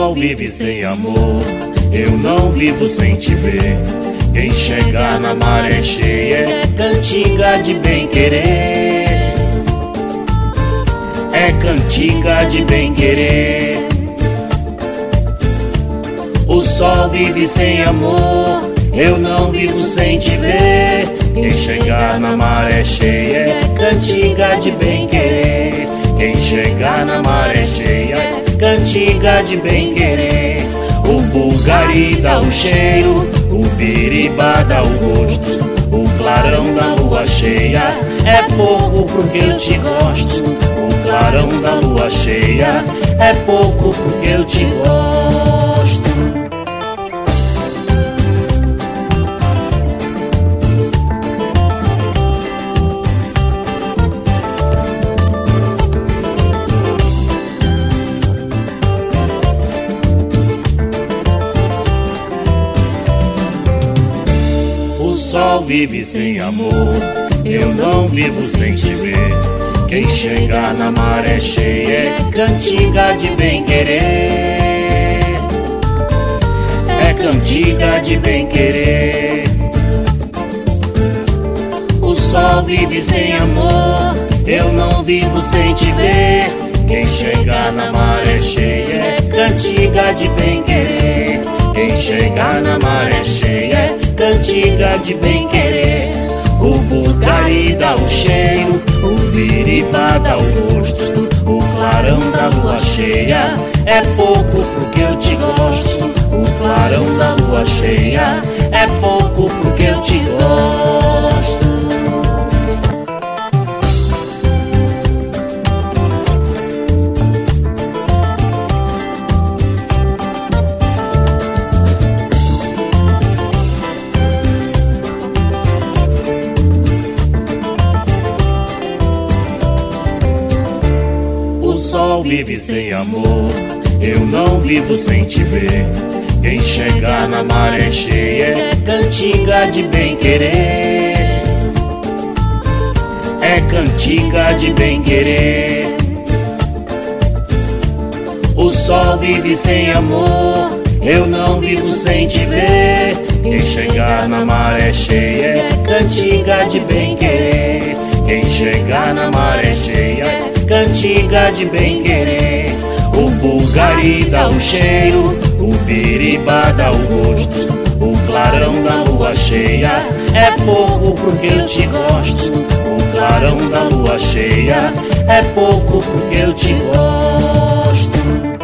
sol vive sem amor, eu não vivo sem te ver. Quem chegar na maré cheia é cantiga de bem-querer. É cantiga de bem-querer. O sol vive sem amor, eu não vivo sem te ver. Quem chegar na maré cheia é cantiga de bem-querer. Quem chegar na maré cheia é cantiga de bem-querer. O bugari dá o cheiro, o biribá dá o gosto, o clarão da lua cheia é pouco porque eu te gosto. O clarão da lua cheia é pouco porque eu te gosto. O sol vive sem amor, eu não vivo sem te ver. Quem chegar na maré cheia é cantiga de bem-querer. É cantiga de bem-querer. O sol vive sem amor, eu não vivo sem te ver. Quem chegar na maré cheia é cantiga de bem-querer. Quem chegar na maré cheia é cantiga de bem-querer. O bugari dá o cheiro, o biribá dá o gosto, o clarão da lua cheia é pouco porque eu te gosto. O clarão da lua cheia é pouco porque eu te gosto. O sol vive sem amor, eu não vivo sem te ver. Quem chegar na maré cheia é cantiga de bem-querer. É cantiga de bem-querer. O sol vive sem amor, eu não vivo sem te ver. Quem chegar na maré cheia é cantiga de bem-querer. Quem chegar na maré cheia é cantiga de bem-querer. O bugari dá o cheiro, o biribá dá o gosto, o clarão da lua cheia é pouco porque eu te gosto. O clarão da lua cheia é pouco porque eu te gosto.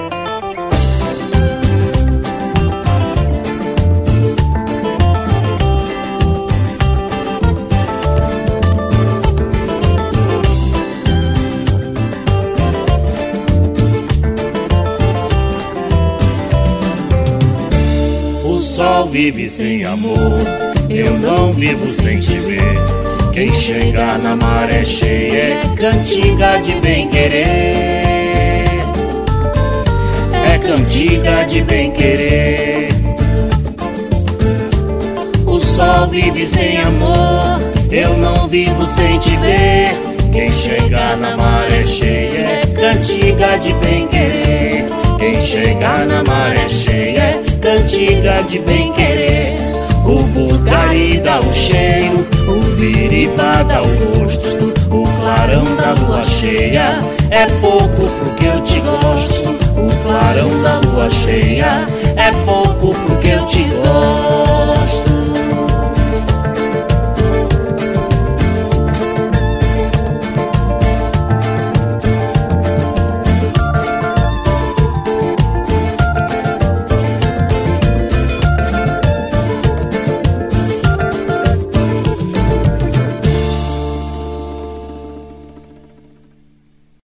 O sol vive sem amor, eu não vivo sem te ver. Quem chegar na maré cheia é cantiga de bem-querer. É cantiga de bem-querer. O sol vive sem amor, eu não vivo sem te ver. Quem chegar na maré cheia é cantiga de bem-querer. Quem chegar na maré cheia é cantiga de bem-querer. O bugari dá o cheiro, o biribá dá o gosto, o clarão da lua cheia é pouco porque eu te gosto. O clarão da lua cheia é pouco porque eu te gosto.